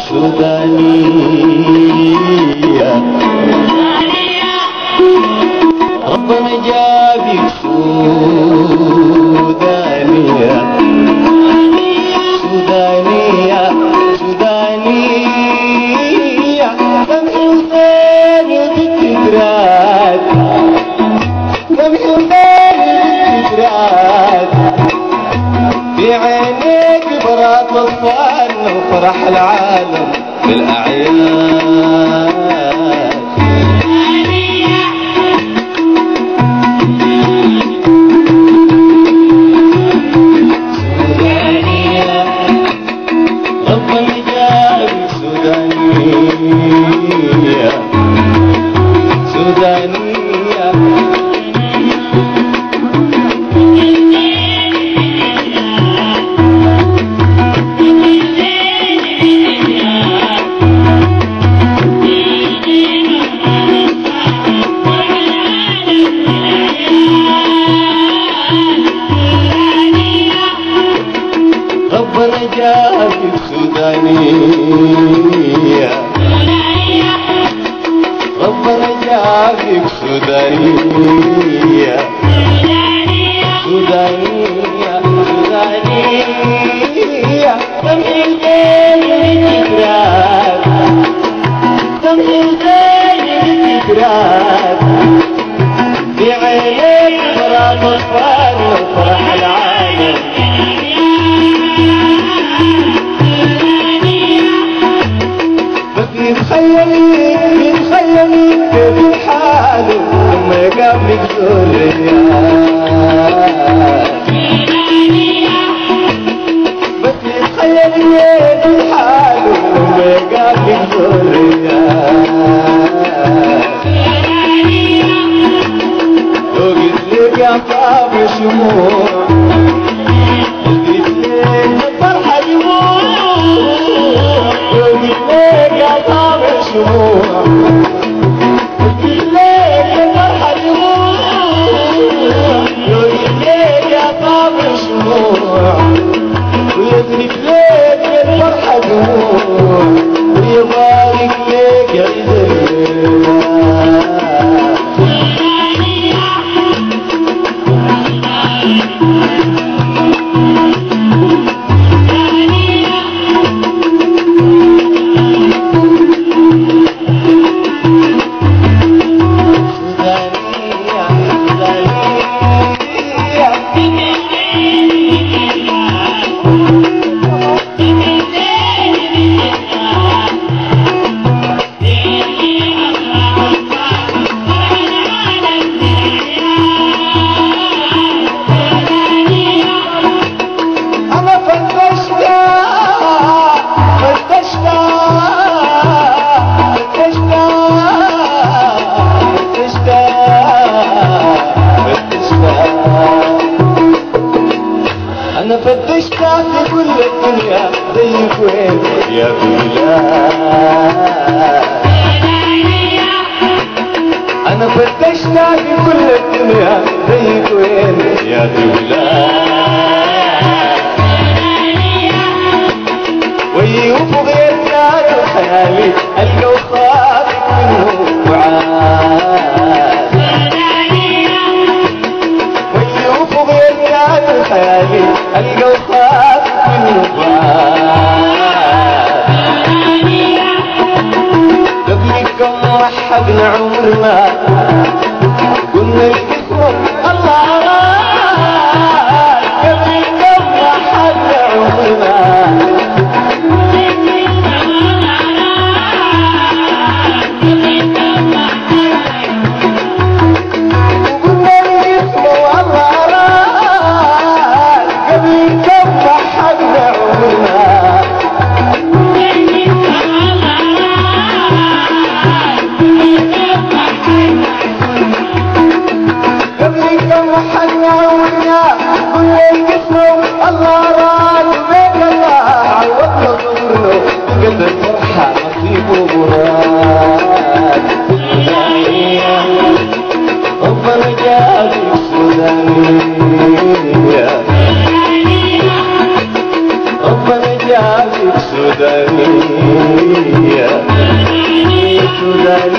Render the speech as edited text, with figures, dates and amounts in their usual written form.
سودانية ربنا جابك سودانية سودانية سودانية كم حسين بالتكرار كم حسين بالتكرار في عينيك برات اطفالنا وفرح العالم بالاعياد سودانية ربنا جابك سودانية سودانية ربنا جابك سودانية ربنا جابك سودانية سودانية سودانية تمحي الزين بالتكرار تمحي الزين بالتكرار في عينيك فرح اطفالنا وفرح العالم يتخيلي كيف حاله لما يقابلك ذريات بس يتخيلي كيف حاله لما يقابلك ذريات لو قلت لك يا طاب شموع قلت لك الفرحة دموع لو قلت لك يا طاب شموع قلت لك الفرحة دموع لو قلت لك يا طاب شموع ويدرك لك الفرحة دموع ويبارك لك عيد أنا فتشتها في كل الدنيا زيك وين يا بلاد أنا فتشتها في كل الدنيا زيك وين يا بلاد ويوف غير نار خيالي ألقى وخافك منه وعاد ويوف غير نار خيالي ألقى وخافك منه وعاد قبلك وحقنا عمرنا قلنا الاسم الله قبلك وحقنا عمرنا ثيابك سودانية سودانية